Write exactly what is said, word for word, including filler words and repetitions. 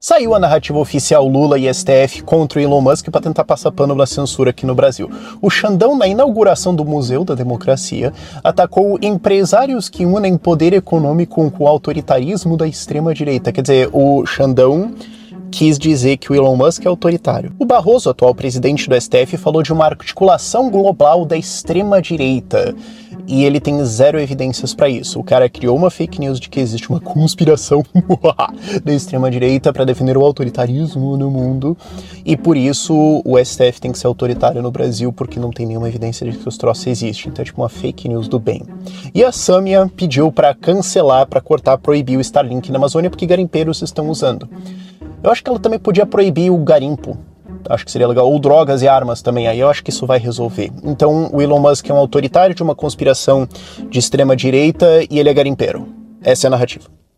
Saiu a narrativa oficial Lula e S T F contra o Elon Musk para tentar passar pano na censura aqui no Brasil. O Xandão, na inauguração do Museu da Democracia, atacou empresários que unem poder econômico com o autoritarismo da extrema-direita. Quer dizer, o Xandão quis dizer que o Elon Musk é autoritário. O Barroso, atual presidente do S T F, falou de uma articulação global da extrema-direita. E ele tem zero evidências para isso. O cara criou uma fake news de que existe uma conspiração da extrema-direita para defender o autoritarismo no mundo. E por isso o S T F tem que ser autoritário no Brasil, porque não tem nenhuma evidência de que os troços existem. Então é tipo uma fake news do bem. E a Samia pediu para cancelar, para cortar, proibir o Starlink na Amazônia, porque garimpeiros estão usando. Eu acho que ela também podia proibir o garimpo. Acho que seria legal. Ou drogas e armas também. Aí eu acho que isso vai resolver. Então o Elon Musk é um autoritário de uma conspiração de extrema direita e ele é garimpeiro. Essa é a narrativa.